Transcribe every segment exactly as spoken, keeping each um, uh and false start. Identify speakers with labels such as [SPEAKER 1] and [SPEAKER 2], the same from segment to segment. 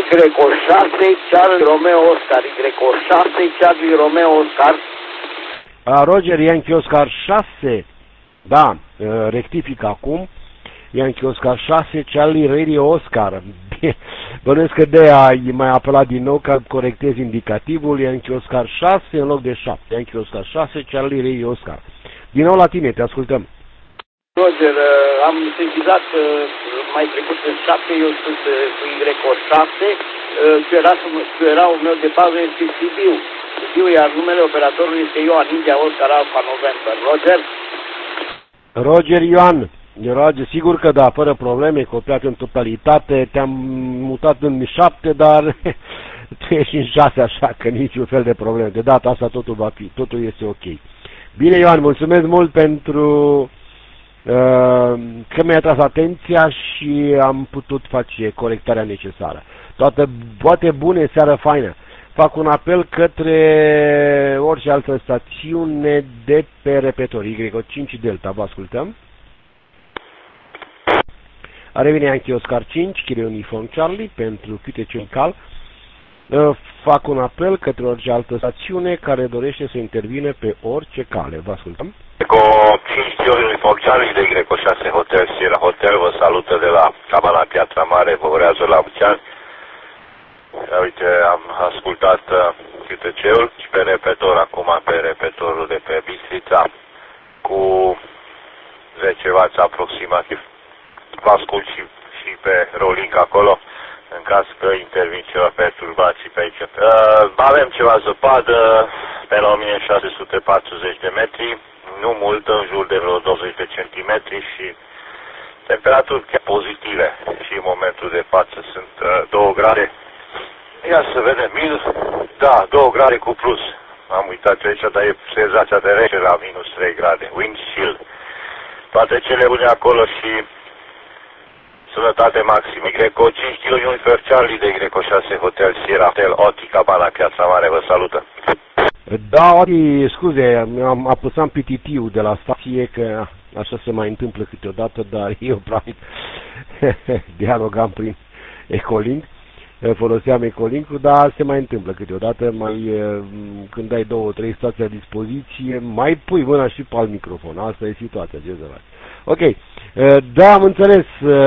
[SPEAKER 1] Y șase, Charlie Romeo Oscar. Y șase, Charlie Romeo Oscar.
[SPEAKER 2] A, Roger, Yankee Oscar șase. Da, rectific acum. Yankee Oscar șase, Charlie Radio Oscar. Bănuiesc că de-aia ai mai apelat din nou ca corectezi indicativul. Yankee Oscar șase în loc de șapte. Yankee Oscar șase, Charlie Radio Oscar. Din nou la tine, te ascultăm.
[SPEAKER 1] Roger, am sesizat mai trecut în șapte, eu sunt cu Y șase, cueraul meu de bază este Sibiu. Sibiu, iar numele operatorului este Ioan, India Oscar Alpha November. Roger?
[SPEAKER 2] Roger Ioan. Roger, sigur că da, fără probleme, copiat în totalitate, te-am mutat în șapte, dar tu ești în șase, așa că niciun fel de probleme. De data asta totul va fi, totul este ok. Bine, Ioan, mulțumesc mult pentru uh, că mi-ai atras atenția și am putut face corectarea necesară. Toate poate bune, seară faină. Fac un apel către orice altă stațiune de pe repetor. Y cinci Delta, vă ascultăm. A revenit Yankee Oscar cinci, Kilo Uniform Charlie, pentru Q T C Cal. Fac un apel către orice altă stațiune care dorește să intervine pe orice cale. Vă ascultăm.
[SPEAKER 3] Eco cinci Kilo Uniform Charlie de Y șase Hotel Sierra Hotel vă salută de la Cabana Piatra Mare, vă urează la mulți ani. Uite, am ascultat Q T C-ul și pe repetor, acum pe repetorul de pe Bistrița cu zece wați aproximativ. Vă ascult și, și pe Rolling acolo, în caz că intervin ceva perturbații pe aici. Uh, avem ceva zăpadă pe la o mie șase sute patruzeci de metri, nu mult, în jur de vreo douăzeci de centimetri și temperaturi chiar pozitive. Și în momentul de față sunt uh, două grade. Ia să vedem, mil, da, două grade cu plus. Am uitat aici, dar e senzația de rece la minus trei grade. Wind chill. Toate cele bune acolo și sănătate maximă. Y cinci Kilo Uniform Charlie de Y șase Hotel Sierra Hotel Oti Cabana Piața Mare vă salută.
[SPEAKER 2] Da, Oti, scuze, am apăsat P T T-ul de la stație că așa se mai întâmplă câteodată, dar eu practic dialogam prin Ecolink, foloseam Ecolink-ul, dar se mai întâmplă câteodată, mai când ai două, trei stații la dispoziție, mai pui mâna și pe alt microfon. Asta e situația, ce să faci. Ok, da, am înțeles.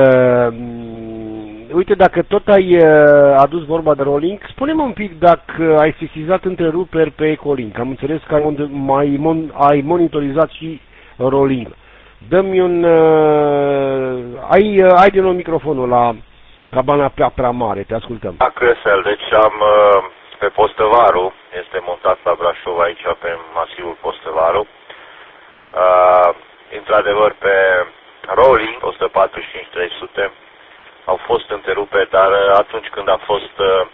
[SPEAKER 2] Uite, dacă tot ai adus vorba de Rolling, spune-mă un pic dacă ai sesizat întreruperi pe Ecolink. Am înțeles că ai, mai mon, ai monitorizat și Rolling. Dă-mi un... Ai, ai din nou microfonul la Cabana Piatra Mare, te ascultăm.
[SPEAKER 3] Da, Cresel, deci am pe Postăvaru, este montat la Brașov aici pe masivul Postăvaru. Într-adevăr, pe Rolling, o sută patruzeci și cinci trei sute, au fost întreruperi, dar atunci când a fost uh,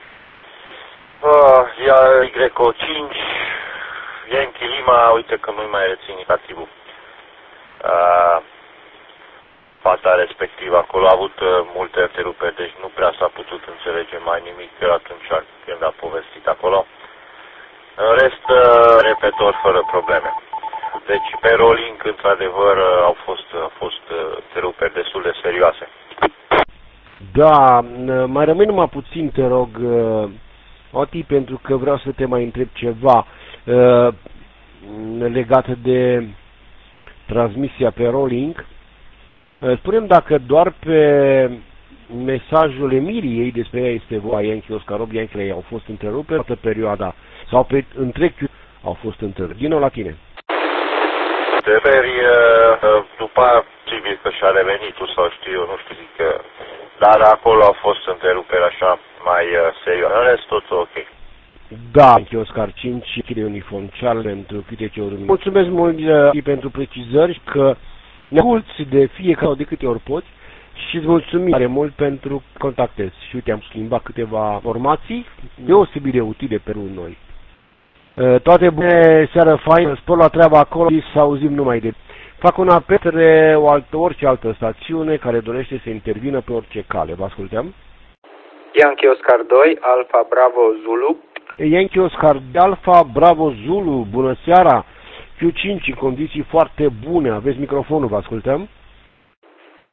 [SPEAKER 3] uh, Y cinci, Yankee Lima, uite că nu-i mai rețin indicativul. Uh, fata respectivă, acolo a avut uh, multe întreruperi, deci nu prea s-a putut înțelege mai nimic atunci când a povestit acolo. În rest, uh, repetor fără probleme. Deci pe Rolling, într-adevăr, au fost, au fost întreruperi destul de serioase.
[SPEAKER 2] Da, mai rămâi numai puțin, te rog, Oti, pentru că vreau să te mai întreb ceva uh, legat de transmisia pe Rolling. Uh, spune-mi dacă doar pe mesajul Emiliei, despre ea este vorba, Yankee Oscar opt, Yankee au fost întreruperi toată perioada, sau pe întreg au fost întreruperi. Din nou la tine.
[SPEAKER 3] Întrebări, după civil că și-a revenit, tu sau știu eu, nu știu, zic că... Dar acolo au fost întreruperi așa mai serioase. În rest, totul ok.
[SPEAKER 2] Da, Oscar cinci, Kilo Uniform Charlie pentru Q T C-uri. Mulțumesc mult uh, pentru precizări, că ne asculți de fiecare de câte ori poți și îți mulțumim tare mult pentru contactezi. Și uite, am schimbat câteva informații deosebit de utile pentru noi. Toate bune, seară faină, spor la treaba acolo și să auzim numai de... Fac un apel către o altă, orice altă stațiune care dorește să intervină pe orice cale. Vă ascultăm?
[SPEAKER 4] Yankee Oscar doi, Alpha Bravo Zulu.
[SPEAKER 2] Yankee Oscar Alpha Bravo Zulu, bună seara! Q cinci în condiții foarte bune, aveți microfonul, vă ascultăm?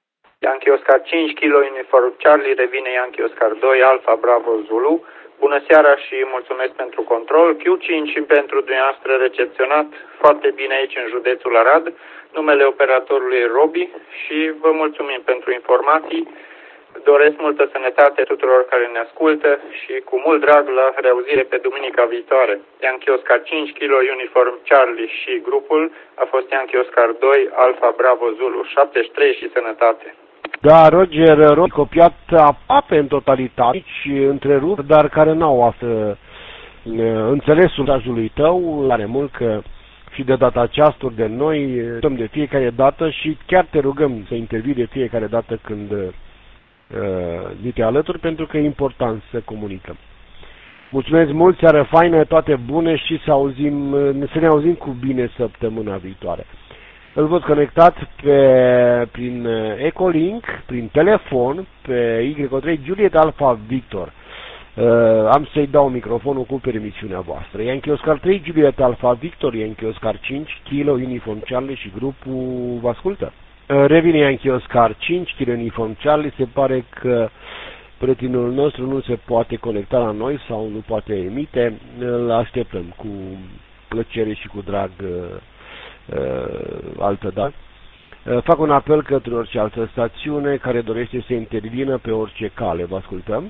[SPEAKER 4] Yankee Oscar cinci, Kilo Uniform Charlie, revine Yankee Oscar doi, Alfa Bravo Zulu. Bună seara și mulțumesc pentru control. Q cinci pentru dumneavoastră recepționat foarte bine aici în județul Arad. Numele operatorului Robi și vă mulțumim pentru informații. Doresc multă sănătate tuturor care ne ascultă și cu mult drag la reauzire pe duminica viitoare. Yankee Oscar cinci, Kilo Uniform Charlie și grupul a fost Yankee Oscar doi, Alfa Bravo Zulu, șaptezeci și trei și sănătate.
[SPEAKER 2] Da, Roger, Roger copiat aproape în totalitate, și întrerup, dar care n-au află înțelesul mesajului tău, are mult că și de data aceasta de noi stăm de fiecare dată și chiar te rugăm să intervii de fiecare dată când uh, te alături, pentru că e important să comunicăm. Mulțumesc mult, seară faină, toate bune și să, auzim, să ne auzim cu bine săptămâna viitoare. Îl văd conectat pe, prin Echolink, prin telefon, pe Y trei Juliet Alpha Victor. Uh, am să-i dau microfonul cu permisiunea voastră. Yankee Oscar trei Juliet Alpha Victor, Yankee Oscar cinci, Kilo Uniform Charlie și grupul vă ascultă. Uh, revine Yankee Oscar cinci, Kilo Uniform Charlie, se pare că prietenul nostru nu se poate conecta la noi sau nu poate emite. Îl așteptăm cu plăcere și cu drag uh, uh, altă dată. Uh, fac un apel către orice altă stațiune care dorește să intervină pe orice cale. Vă ascultăm.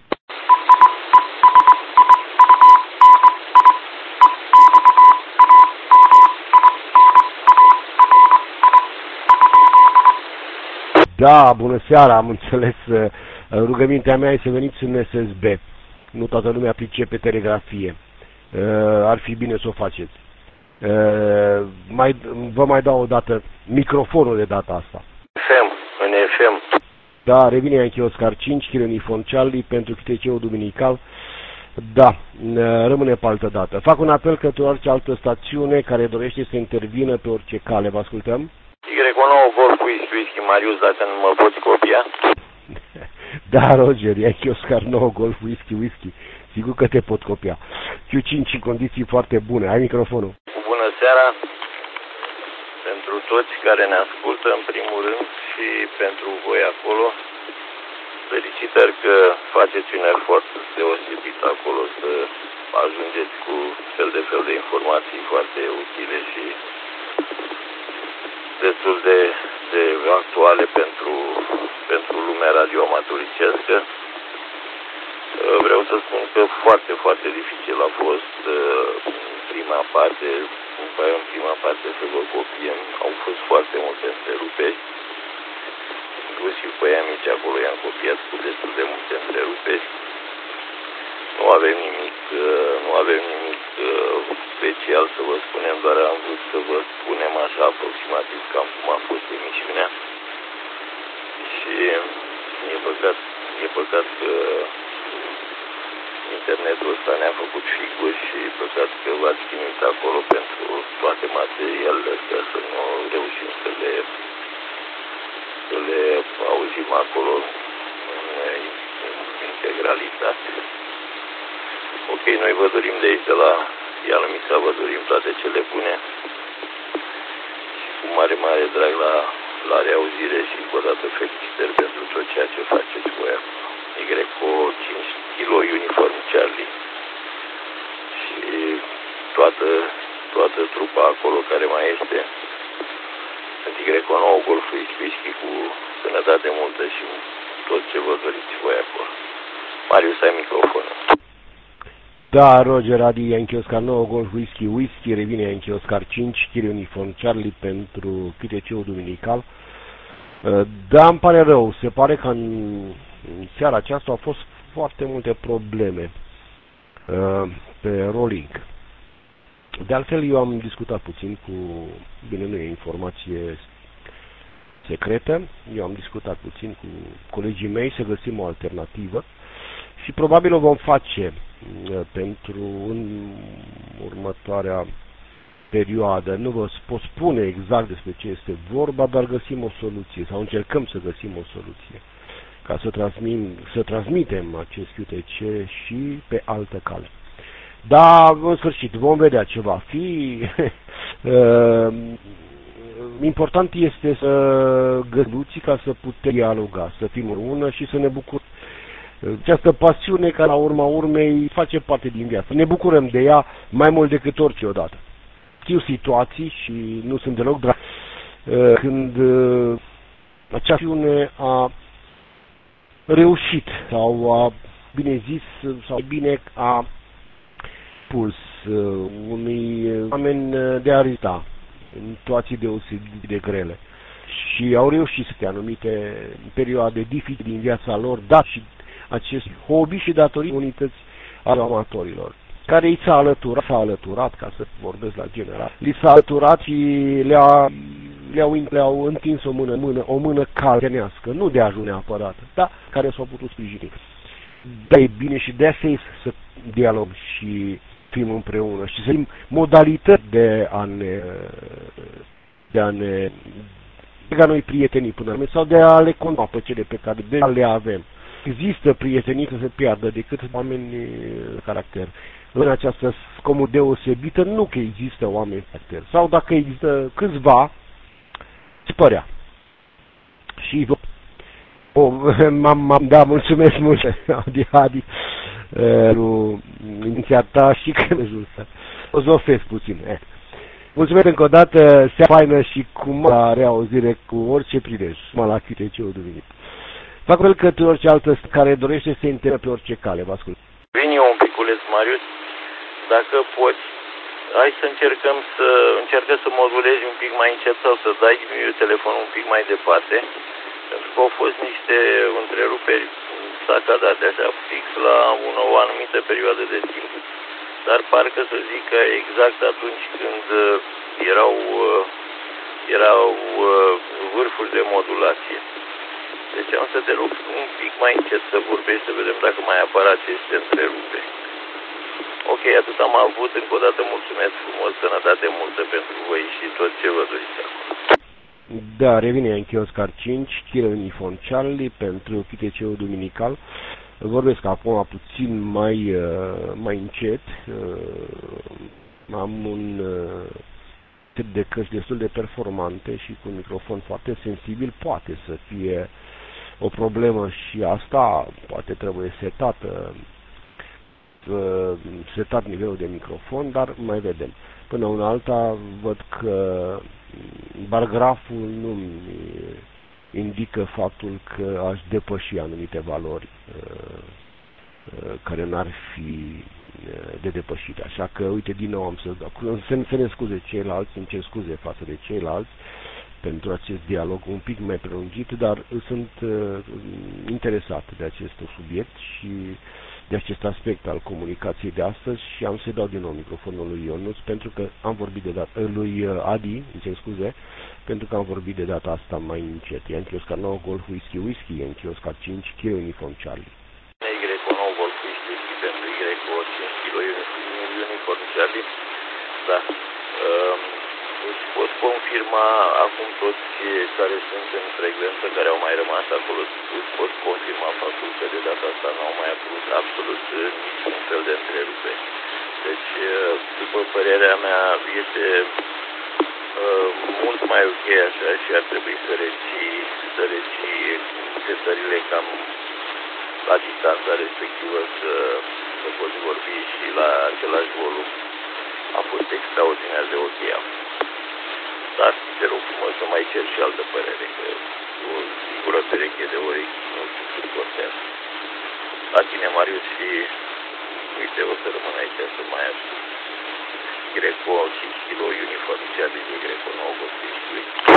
[SPEAKER 2] Da, bună seara, am înțeles. Rugămintea mea e să veniți în S S B. Nu toată lumea pricepe telegrafie. Ar fi bine să o faceți. Mai, vă mai dau o dată microfonul de data asta.
[SPEAKER 3] F M, în F M.
[SPEAKER 2] Da, revine Yankee Oscar cinci, Kilo Uniform Charlie pentru Q T C-ul duminical. Da, rămâne pe altă dată. Fac un apel către orice altă stațiune care dorește să intervină pe orice cale. Vă ascultăm?
[SPEAKER 3] Y nouă Golf Whisky Whisky Marius, dacă nu mă poți copia?
[SPEAKER 2] Da, Roger, Yankee Oscar nouă Golf Whisky Whisky. Sigur că te pot copia. Q cinci în condiții foarte bune. Ai microfonul.
[SPEAKER 3] Bună seara pentru toți care ne ascultă în primul rând și pentru voi acolo. Felicitări că faceți un efort deosebit acolo să ajungeți cu fel de fel de informații foarte utile și destul de, de actuale pentru, pentru lumea radioamatoricească. Vreau să spun că foarte, foarte dificil a fost prima parte, după aia în prima parte să vă copiem, au fost foarte multe întreruperi, inclusiv pe aia mici acolo i-am copiat cu destul de multe întreruperi. Nu avem nimic, nu avem nimic special să vă spunem, doar am vrut să vă spunem așa aproximativ cam cum a fost emisiunea. Și e păcat, e păcat că internetul ăsta ne-a făcut figuri și e păcat că v-ați chinuit acolo pentru toate materialele astea să nu reușim să le, să le auzim acolo în integralitate. Ok, noi vă dorim de aici, de la Ialmița, vă dorim toate cele bune și cu mare, mare drag la, la reauzire și încă o dată felicitări pentru tot ceea ce faceți voi acolo. Y cinci, Kilo Uniform Charlie și toată, toată trupa acolo care mai este. Sunt Y nouă Golf Whisky cu sănătate multă și tot ce vă doriți voi acolo. Marius, ai microfonul.
[SPEAKER 2] Da, Roger, Adi, Yankee Oscar nouă Golf Whisky Whisky, revine Yankee Oscar cinci, Kilo Uniform Charlie pentru Q T C-ul duminical. Da, îmi pare rău, se pare că în seara aceasta au fost foarte multe probleme pe rolling. De altfel, eu am discutat puțin cu, bine, nu e informație secretă, eu am discutat puțin cu colegii mei să găsim o alternativă și probabil o vom face pentru în următoarea perioadă. Nu vă pot spune exact despre ce este vorba, dar găsim o soluție sau încercăm să găsim o soluție ca să, transmim, să transmitem acest Q T C și pe altă cale. Dar, în sfârșit, vom vedea ce va fi. important este să găsiți ca să putem dialoga, să fim împreună și să ne bucurăm. Această pasiune care la urma urmei face parte din viață. Ne bucurăm de ea mai mult decât orice odată. Știu situații și nu sunt deloc drag când acea pasiune a reușit sau a bine zis sau bine a puls unui oameni de a rita în situații deosebit de grele și au reușit să te anumite perioade dificile din viața lor, dat și acest hobby și datorită unități ale amatorilor, care i s-a alăturat, s-a alăturat, ca să vorbesc la general, li s-a alăturat și le-a, le-au, le-au întins o mână, mână, o mână caldenească, nu de ajun neapărat, dar care s-au putut sprijini. Da, e bine și de asta e să dialog și fim împreună și să fim modalități de a ne de a ne lega noi prietenii până la urmă sau de a le continua pe cele pe care deja le avem. Există prietenii să se piardă decât oameni de caracter. În această scomă deosebită nu că există oameni de caracter. Sau dacă există câțiva, se părea. Și oh, m-am, da, mulțumesc mult, Adi, Adi, pentru iniția ta și crezul să o zofesc puțin. Eh. Mulțumesc încă o dată, seara faină și cu mare reauzire cu orice prilej, mă la Q T C-ul duminică. Fac fel că orice altă care dorește să intervină pe orice cale, vă ascult.
[SPEAKER 5] Vin eu un piculeț, Marius, dacă poți, hai să încercăm să încercă să modulezi un pic mai încet sau să dai telefonul un pic mai departe, pentru că au fost niște întreruperi sacadate așa fix la una, o anumită perioadă de timp. Dar parcă să zic că exact atunci când erau, erau vârfuri de modulație. Deci am să te rog un pic mai încet să vorbești, să vedem dacă mai apar aceste întreruperi. Ok, atât am avut. Încă o dată mulțumesc frumos, sănătate multă pentru voi și tot ce vă doriți acum.
[SPEAKER 2] Da, revine în Oscar cinci, Kilo Uniform Charlie pentru Q T C-ul duminical. Vorbesc acum puțin mai, mai încet. Am un set de căști destul de performante și cu un microfon foarte sensibil. Poate să fie o problemă și asta, poate trebuie setată, setat nivelul de microfon, dar mai vedem. Până una alta, văd că bargraful nu indică faptul că aș depăși anumite valori care n-ar fi de depășit. Așa că, uite, din nou am să, să, să ne scuze ceilalți, îmi cer scuze față de ceilalți pentru acest dialog un pic mai prelungit, dar sunt uh, interesat de acest subiect și de acest aspect al comunicației de astăzi și am să dau din nou microfonul lui Ionuț pentru că am vorbit de data, lui Adi, îmi cer scuze, pentru că am vorbit de data asta mai încet. Yankee Oscar nouă Golf Whisky Whisky, Yankee Oscar cinci, Kilo Uniform Charlie.
[SPEAKER 5] Y nouă Golf Whisky Whisky pentru Y cinci, Kilo Uniform Charlie. Da. Um, îți pot confirma acum toți care sunt în frecvență, care au mai rămas acolo, îți pot confirma faptul că de data asta nu au mai apărut absolut niciun fel de întrerupere. Deci, după părerea mea, este uh, mult mai ok așa și ar trebui să reții, să reții setările cam la distanța respectivă să, să poți vorbi și la același volum. A fost extraordinar de ok. Dar te rog frumos să mai cer și altă părere, că o singură pereche de ori nu suportează. La tine, Marius, și uite, o să rămân aici să mai ascult. Greco cinci kilo Uniform Charlie, Greco nouă Golf Whisky.